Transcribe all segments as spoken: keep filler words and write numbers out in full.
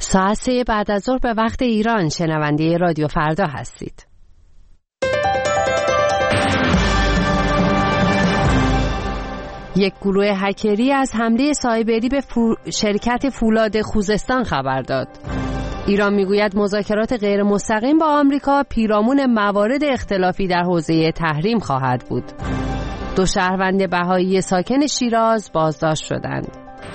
ساعت سه بعد از ظهر به وقت ایران شنونده رادیو فردا هستید. یک گروه هکری از حمله سایبری به فو... شرکت فولاد خوزستان خبر داد. ایران میگوید مذاکرات غیر مستقیم با آمریکا پیرامون موارد اختلافی در حوزه تحریم خواهد بود. دو شهروند بهایی ساکن شیراز بازداشت شدند.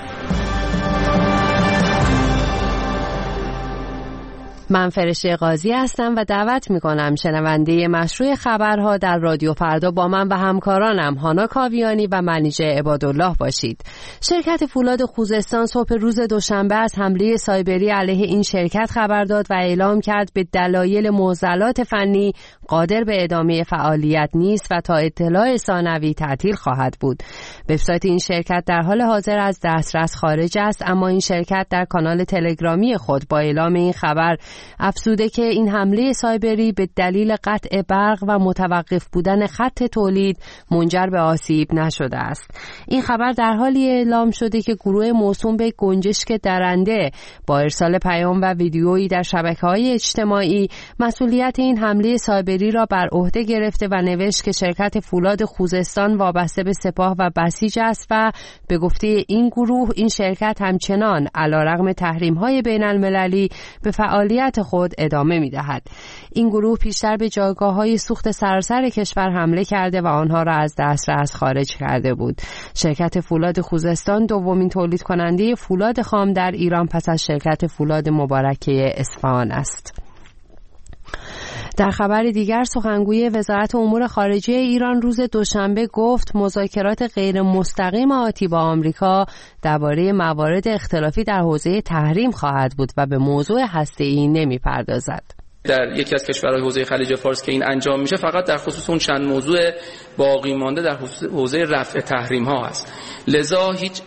من فرشته قاضی هستم و دعوت میکنم شنونده مشروع خبرها در رادیو فردا با من و همکارانم هانا کاویانی و منیژه عبادالله باشید. شرکت فولاد خوزستان صبح روز دوشنبه از حمله سایبری علیه این شرکت خبر داد و اعلام کرد به دلایل معضلات فنی قادر به ادامه فعالیت نیست و تا اطلاع ثانوی تعطیل خواهد بود. وبسایت این شرکت در حال حاضر از دسترس خارج است، اما این شرکت در کانال تلگرامی خود با اعلام این خبر افزوده که این حمله سایبری به دلیل قطع برق و متوقف بودن خط تولید منجر به آسیب نشده است. این خبر در حالی اعلام شده که گروه موسوم به گنجشک درنده با ارسال پیام و ویدیویی در شبکه‌های اجتماعی مسئولیت این حمله سایبری را بر عهده گرفته و نوشت که شرکت فولاد خوزستان وابسته به سپاه و بسیج است و به گفته این گروه این شرکت همچنان علیرغم تحریم‌های بین‌المللی به فعالیت خود ادامه می‌دهد. این گروه پیشتر به جایگاه‌های سوخت سراسر کشور حمله کرده و آنها را از دسترس خارج کرده بود. شرکت فولاد خوزستان دومین تولید کننده فولاد خام در ایران پس از شرکت فولاد مبارکه اصفهان است. در خبر دیگر سخنگوی وزارت امور خارجه ایران روز دوشنبه گفت مذاکرات غیر مستقیم آتی با آمریکا درباره موارد اختلافی در حوزه تحریم خواهد بود و به موضوع هسته‌ای نمی‌پردازد. در یکی از کشورهای حوزه خلیج فارس که این انجام میشه فقط در خصوص اون چند موضوع باقی مانده در حوزه رفع تحریم ها است. لذا هیچ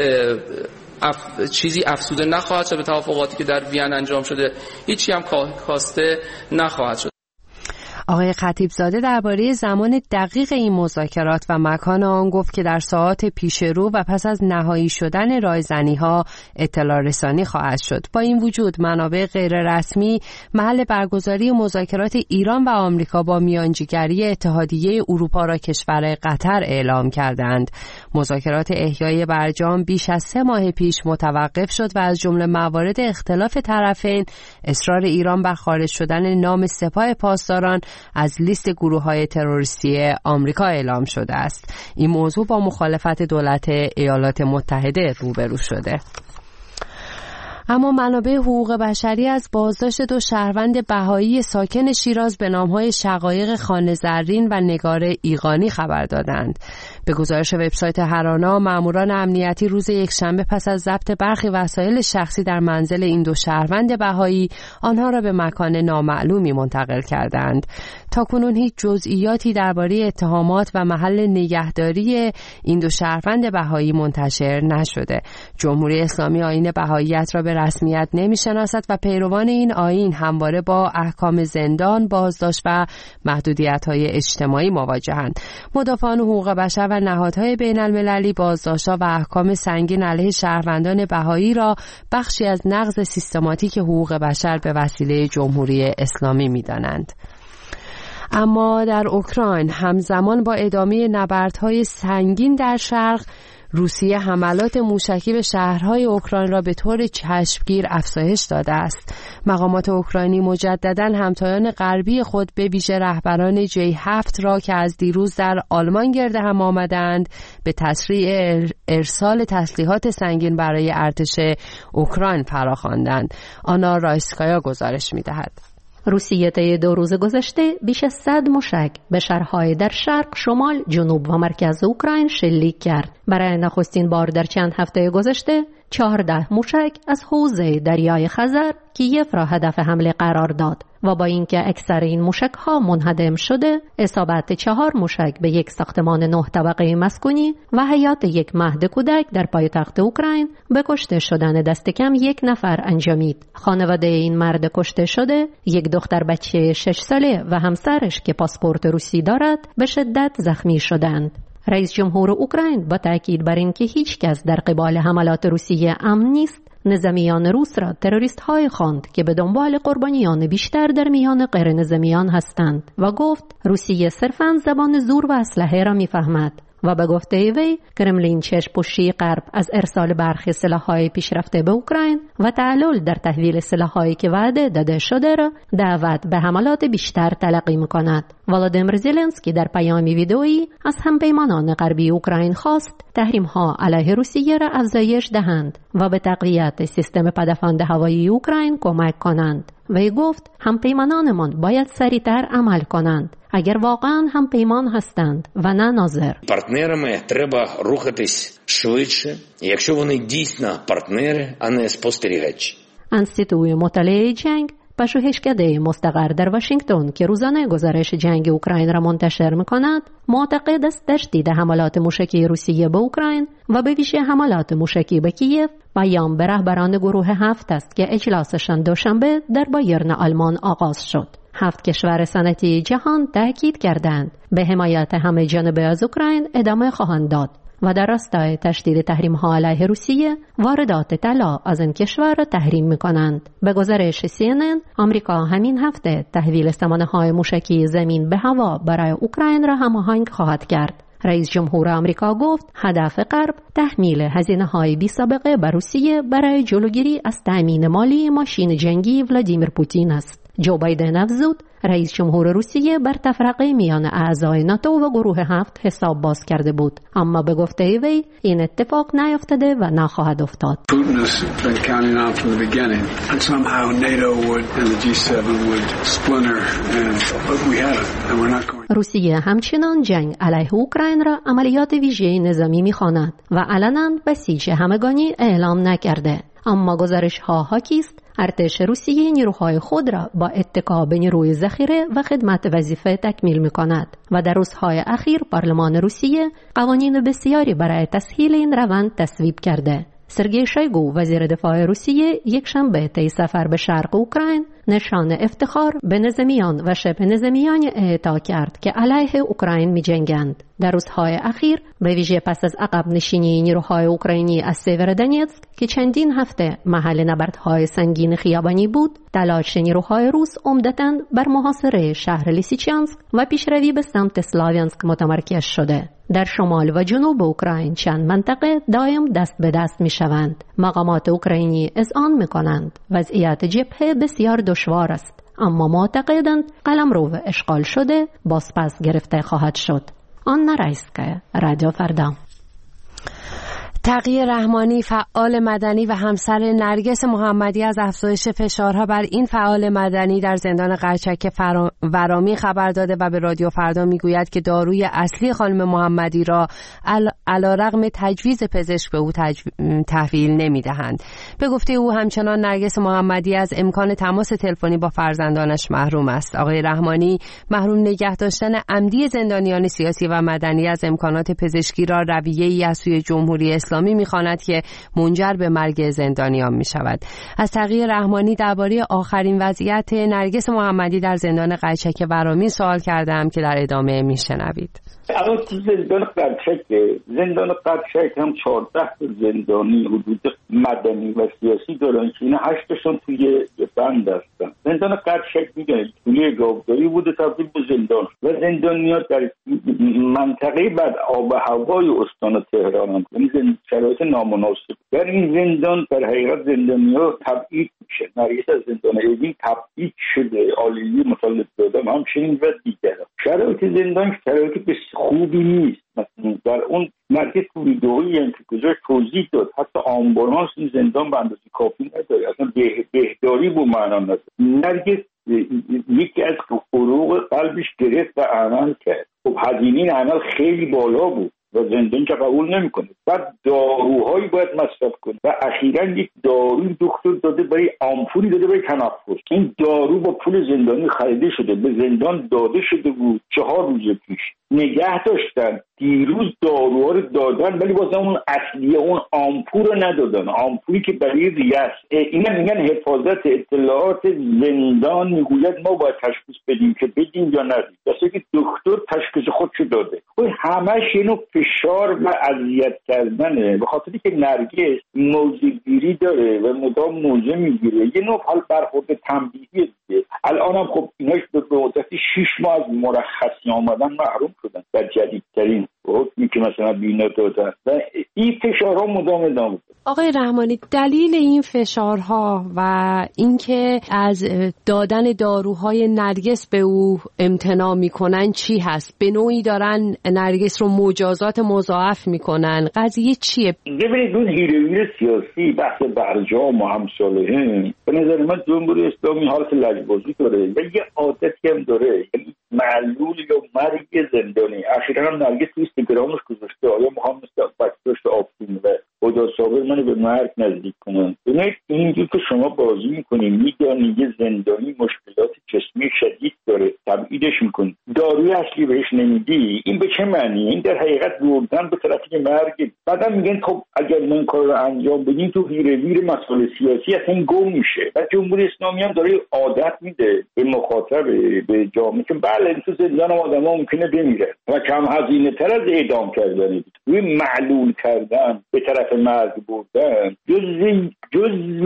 اف... چیزی افزوده نخواهد شد به توافقاتی که در وین انجام شده، هیچی هم کاسته نخواهد شد. آقای خطیبزاده درباره زمان دقیق این مذاکرات و مکان آن گفت که در ساعات پیش رو و پس از نهایی شدن رایزنی‌ها اطلاع رسانی خواهد شد. با این وجود منابع غیر رسمی محل برگزاری مذاکرات ایران و آمریکا با میانجیگری اتحادیه اروپا را کشور قطر اعلام کردند. مذاکرات احیای برجام بیش از سه ماه پیش متوقف شد و از جمله موارد اختلاف طرفین اصرار ایران بر خارج شدن نام سپاه پاسداران از لیست گروه‌های تروریستی آمریکا اعلام شده است. این موضوع با مخالفت دولت ایالات متحده روبرو شده. اما منابع حقوق بشری از بازداشت دو شهروند بهایی ساکن شیراز به نام‌های شقایق خانه زرین و نگار ایقانی خبر دادند. به گزارش وبسایت هرانا، ماموران امنیتی روز یکشنبه پس از ضبط برخی وسایل شخصی در منزل این دو شهروند بهایی آنها را به مکان نامعلومی منتقل کردند. تاکنون هیچ جزئیاتی درباره اتهامات و محل نگهداری این دو شهروند بهایی منتشر نشده. جمهوری اسلامی آیین بهاییت را به رسمیت نمی‌شناسد و پیروان این آیین همواره با احکام زندان، بازداشت و محدودیت‌های اجتماعی مواجهند. مدافعان حقوق بشر و نهادهای بین‌المللی بازداشت‌ها و احکام سنگین علیه شهروندان بهایی را بخشی از نقض سیستماتیک حقوق بشر به وسیله جمهوری اسلامی می‌دانند. اما در اوکراین همزمان با ادامه نبردهای سنگین در شرق، روسیه حملات موشکی به شهرهای اوکراین را به طور چشمگیر افزایش داده است. مقامات اوکراینی مجدداً همتایان غربی خود به ویژه رهبران جی هفت را که از دیروز در آلمان گرد هم آمدند به تسریع ارسال تسلیحات سنگین برای ارتش اوکراین فراخواندند. آنا رایسکایا گزارش می‌دهد. روسیه طی دو روز گذشته بیش از صد موشک به شهرهای در شرق، شمال، جنوب و مرکز اوکراین شلیک کرد. برای نخستین بار در چند هفته گذشته چهارده موشک از حوزه دریای خزر کیف را هدف حمله قرار داد و با اینکه اکثر این موشک‌ها منهدم شده، اصابت چهار موشک به یک ساختمان نه طبقه مسکونی و حیات یک مهد کودک در پایتخت اوکراین به کشته شدن دست کم یک نفر انجامید. خانواده این مرد کشته شده، یک دختر بچه شش ساله و همسرش که پاسپورت روسی دارد به شدت زخمی شدند. رئیس جمهور اوکراین با تاکید بر اینکه هیچ کس در قبال حملات روسیه امن نیست، نظامیان روس را تروریست های خواند که به دنبال قربانیان بیشتر در میان غیر نظامیان هستند و گفت روسیه صرفاً زبان زور و اسلحه را میفهمد. و به گفته وی کرملین چشم‌پوشی غرب از ارسال برخی سلاح‌های پیشرفته به اوکراین و تعلل در تحویل سلاح‌هایی که وعده داده شده را دعوت به حملات بیشتر تلقی می‌کند. ولادیمیر زلنسکی در پیامی ویدئویی از همپیمانان غربی اوکراین خواست تحریم‌ها علیه روسیه را افزایش دهند و به تقویت سیستم پدافند هوایی اوکراین کمک کنند. وی گفت همپیمانانمان باید سریعتر عمل کنند اگر واقعا همپیمان هستند و نه ناظر. Партнерами треба рухатись швидше, якщо вони дійсно партнери, а не спостерігачі. انستیتوی مطالعه جنگ پژوهشکده مستقر در واشنگتن که روزانه گزارش جنگ اوکراین را منتشر می‌کند، معتقد است تشدید حملات موشکی روسیه به اوکراین و به ویژه حملات موشکی به کیف پیام به رهبران گروه هفت است که اجلاسشان دوشنبه در بایرن آلمان آغاز شد. هفت کشور صنعتی جهان تاکید کردند به حمایت همه جانبه از اوکراین ادامه خواهند داد و در راستای تشدید تحریم‌ها علیه روسیه واردات طلا از این کشور را تحریم می‌کنند. به گزارش سی ان ان آمریکا همین هفته تحویل سامانه‌های موشکی زمین به هوا برای اوکراین را هماهنگ خواهد کرد. رئیس جمهور آمریکا گفت هدف غرب تحمیل هزینه‌های بی‌سابقه به روسیه برای جلوگیری از تأمین مالی ماشین جنگی ولادیمیر پوتین است. جو بایدن افزود رئیس جمهور روسیه بر تفرقه میان اعضای ناتو و گروه هفت حساب باز کرده بود، اما به گفته وی این اتفاق نیفتاده و نخواهد افتاد. روسیه همچنان جنگ علیه اوکراین را عملیات ویژه نظامی می‌خواند و علنا بسیج همگانی اعلام نکرده، اما گزارش ها حاکی است ارتش روسیه نیروهای خود را با اتکا به نیروی ذخیره و خدمت وظیفه تکمیل می‌کند و در روزهای اخیر پارلمان روسیه قوانین بسیاری برای تسهیل این روند تصویب کرده. سرگئی شویگو وزیر دفاع روسیه یک شنبه طی سفر به شرق اوکراین نشان افتخار به نظامیان و شبه نظامیان اعطا کرد که علیه اوکراین می‌جنگند. در روزهای اخیر به ویژه پس از عقب نشینی نیروهای اوکراینی از سیورودونتسک که چندین هفته محل نبردهای سنگین خیابانی بود، تلاش نیروهای روس عمدتاً بر محاصره شهر لیسیچانسک و پیشروی به سمت سلاویانسک متمرکز شده. در شمال و جنوب اوکراین چند منطقه دائم دست به دست می شوند. مقامات اوکراینی اذعان می کنند وضعیت جبهه بسیار دشوار است، اما معتقدند قلمرو اشغال شده بازپس گرفته خواهد شد. آنا رایسکا، رادیو فردا. تقی رحمانی فعال مدنی و همسر نرگس محمدی از افزایش فشارها بر این فعال مدنی در زندان قرچک ورامی خبر داده و به رادیو فردا میگوید که داروی اصلی خانم محمدی را علیرغم تجویز پزشک به او تجو... تحویل نمیدهند. به گفته او همچنان نرگس محمدی از امکان تماس تلفنی با فرزندانش محروم است. آقای رحمانی محروم نگه داشتن عمدی زندانیان سیاسی و مدنی از امکانات پزشکی را رویه‌ای از سوی جمهوری اسلامی می‌خواند که منجر به مرگ زندانیان می‌شود. از تقی رحمانی درباره آخرین وضعیت نرگس محمدی در زندان قرچک ورامی سوال کردم که در ادامه میشنوید. الان تو زندان قرچک زندان قرچک هم چهارده تا زندانی حدود مدنی و سیاسی دارن که اینا هشتشون توی بند هستن. زندان قرچک میگن توی گاوداری بوده تبدیل به زندان و زندانی‌ها در منطقه بعد آب و هوای استان تهران، یعنی شرایط نامناسب. در این زندان در حقیقت زندانی‌ها تبعید میشه. نرگس از زندان اوین تبعید شده، عالیه مطالب دادم همچنین و دیگران. شرایط زندان شرایط خوبی نیست. مثلا در اون مرکز ویدئویی هم که گذاشت توضیح داد حتی آمبولانس این زندان به اندازه کافی نداره، اصلا به بهداری به معنا نداره. نرگس یکی از فروغ قلبش گرفت و عمل کرد. خب هزینه عمل خیلی بالا بود و زندان که قبول نمیکنه. بعد داروهایی باید مصرف کنه و اخیراً یک داروی دکتر داده برای آمپولی داده برای تنفس. این دارو با پول زندانی خریده شده، به زندان داده شده بود چهار روز پیش. نگه داشتن، دیروز داروها رو دادن ولی بازم اون اصلیه اون آمپول رو ندادن، آمپولی که برای ریه. اینا میگن حفاظت اطلاعات زندان میگوید ما باید تشخیص بدیم که بدیم یا ندیم، واسه که دکتر تشخیص خودشو داده. خب همش اینو فشار و اذیت کردنه، به خاطری که نرگس موضع‌گیری داره و مدام موضع میگیره. یه نوع حال برخورد تنبیهی دیگه. الان هم خب ایناش به مدت شش ماه از مرخصی آمدن محروم شدن در جدیدترین حکمی که مثلا بینا دادن و این فشارها مدام ادامه داره. آقای رحمانی، دلیل این فشارها و اینکه از دادن داروهای نرگس به او امتناع میکنن چی هست؟ به نوعی دارن نرگس رو مجازات مضاعف میکنن. قضیه چیه؟ ببینید اون هیرویر سیاسی بحث برجام و همساله به نظر من جمهوری اسلامی حالت لجبازی داره و یه عادتی هم داره، یعنی معلول یا مرگ زندانی. اخیراً هم نرگس تو اینستاگرامش گذاشته آیا ما هم مثل بچه‌داشت آفتین و خدا صابر منو به مرگ نزدیک کنن. ببینید اینجور که شما بازی میکنید میدونید یه زندانی مشکلات جسمی شدید داره، تبعیدش میکنید، داروی اصلی بهش نمیدی، این به چه معنیه؟ این در حقیقت بردن به طرفی مرگ. بعدا میگن خب اگر ما این کار رو انجام بدیم تو هیرویر مسائل سیاسی اصلا گم میشه. و جمهوری اسلامی هم داره عادت میده به مخاطب، به جامعه که بله تو زندان آدم‌ها ممکنه بمیرن و کم هزینه تر از اعدام کردن، روی معلول کردن به طرف مرگ بردن جزء جزء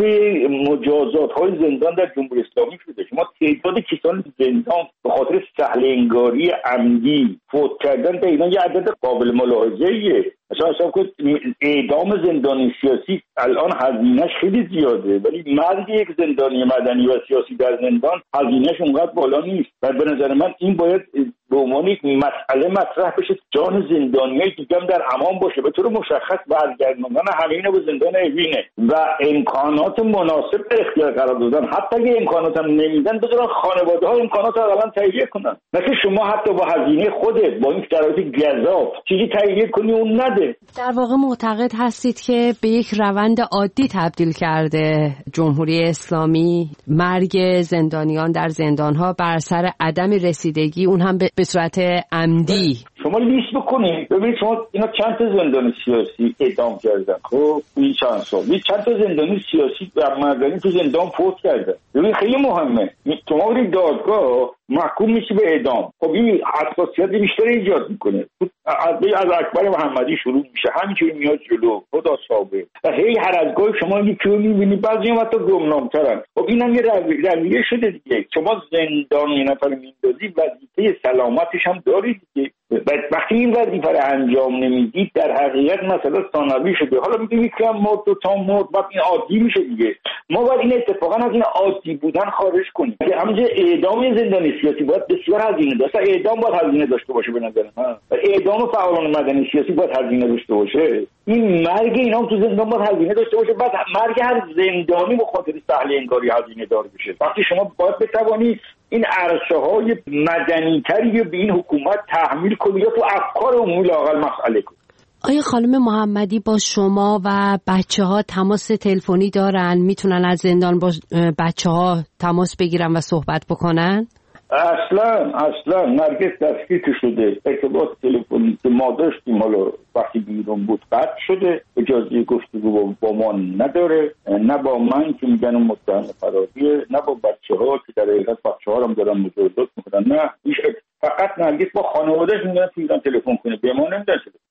مجازات های زندان در جمهوری اسلامی شده. شما تعداد کسان زندان به خاطر سهل انگاری عمدی فوت کردن در ایران یه عدد قابل ملاحظه‌ایه. مثلا حساب کنید اعدام زندانی سیاسی الان هزینه‌اش خیلی زیاده، ولی مرگ یک زندانی مدنی و سیاسی در زندان هزینه‌اش اونقدر بالا نیست. و به نظر من این باید به عنوان یک مسئله مطرح بشه، جان زندانیای دیگه هم در امان باشه، به طور مشخص برگردوندن همه اینا به زندان اوینه و امکانات مناسب در اختیار قرار دادن. حتی اگه امکانات هم نمیدن بذارن خانواده‌ها امکانات رو اقلا تهیه کنن، نه که شما حتی با هزینه خودت با این شرایط گزاف چیزی تهیه کنی اون نده. در واقع معتقد هستید که به یک روند عادی تبدیل کرده جمهوری اسلامی مرگ زندانیان در زندان‌ها بر اثر عدم رسیدگی اون هم به صورت عمدی. شما لیست بکنید ببینید شما اینا چند تا زندانی سیاسی اعدام کردن، خب این چند سال این چند تا زندانی سیاسی در مدنی تو زندان فوت کردن. ببین خیلی مهمه، شما برید دادگاه محکوم میشی به اعدام، خب این حساسیت بیشتری ایجاد میکنه. از اکبر محمدی شروع میشه همینجوری میاد جلو، خدا صابر و هی هر از گاهی شما یکی رو میبینید بعضی هم حتی گمنام‌ترن. خب اینم یه رویه شده دیگه. شما زندان یه نفر میندازی وظیفه سلامتش هم دارید دیگه. وقتی این وظیفه رو انجام نمیدید در حقیقت مثلا ثانوی شده، حالا میگه یکی هم مرد دو تا مرد بعد این عادی میشه دیگه. ما باید این اتفاقا از این عادی بودن خارج کنیم که همونجا اعدام زندانی سیاسی باید بسیار هزینه داشته، اعدام باید هزینه داشته باشه به نظر من، اعدام فعالان مدنی سیاسی باید هزینه داشته باشه، این مرگ اینا هم تو زندان باید هزینه داشته باشه، بعد مرگ هر زندانی به خاطر سهل انگاری هزینه دار بشه. وقتی شما باید بتوانی این عرصه های مدنی تری به این حکومت تحمیل کنی یا تو افکار عمومی لااقل مسئله کنی. آیا خانم محمدی با شما و بچه ها تماس تلفنی دارن؟ میتونن از زندان با بچه ها تماس بگیرن و صحبت بکنن؟ اصلا اصلا نرگس دستگیر شده، ارتباط تلفنی که ما داشتیم حالا وقتی بیرون بود قطع شده، اجازه گفتگو با ما نداره، نه با من که میگن اون متهم فراری، نه با بچه ها که در حقیقت بچه ها هم دارن مجازات میکنن، نه هیچ. فقط نرگس با خانوادهش میگن تو ایران تلفن کنه، به ما نمیدن.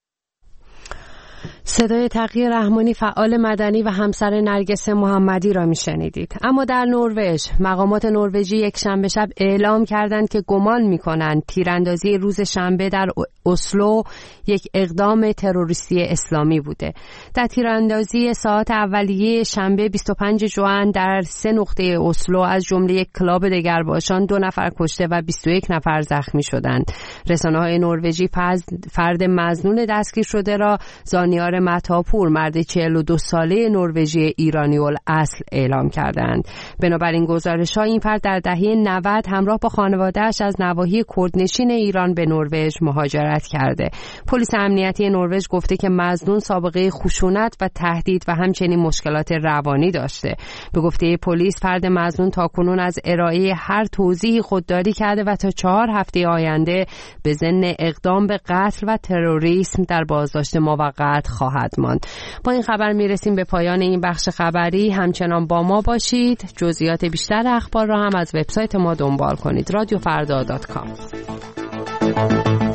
صدای تقی رحمانی فعال مدنی و همسر نرگس محمدی را میشنیدید. اما در نروژ مقامات نروژی یک شنبه شب اعلام کردند که گمان میکنند تیراندازی روز شنبه در اسلو یک اقدام تروریستی اسلامی بوده. در تیراندازی ساعت اولیه شنبه بیست و پنج ژوئن در سه نقطه اسلو از جمله یک کلاب دگرباشان دو نفر کشته و بیست و یک نفر زخمی شدند. رسانه‌های نروژی فرد مظنون دستگیر شده را زانیار متاپور مرد چهل و دو ساله نروژی ایرانی الاصل اعلام کردند. بنابراین گزارش‌ها این فرد در دهه نود همراه با خانواده‌اش از نواحی کردنشین ایران به نروژ مهاجرت کرده. پلیس امنیتی نروژ گفته که مظنون سابقه خشونت و تهدید و همچنین مشکلات روانی داشته. به گفته پلیس فرد مظنون تاکنون از ارائه هر توضیحی خودداری کرده و تا چهار هفته آینده به ضمن اقدام به قتل و تروریسم در بازداشت موقت خواهد ماند. با این خبر میرسیم به پایان این بخش خبری. همچنان با ما باشید. جزئیات بیشتر اخبار را هم از وبسایت ما دنبال کنید. رادیو فردا دات کام.